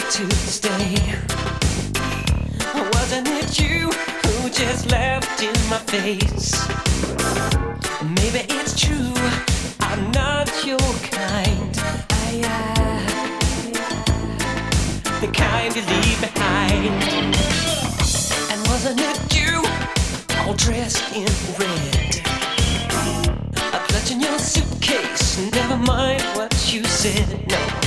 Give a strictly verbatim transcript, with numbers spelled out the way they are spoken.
to stay. Wasn't it you who just laughed in my face? Maybe it's true, I'm not your kind. I, I, the kind you leave behind. And wasn't it you, all dressed in red, clutching your suitcase? Never mind what you said, no.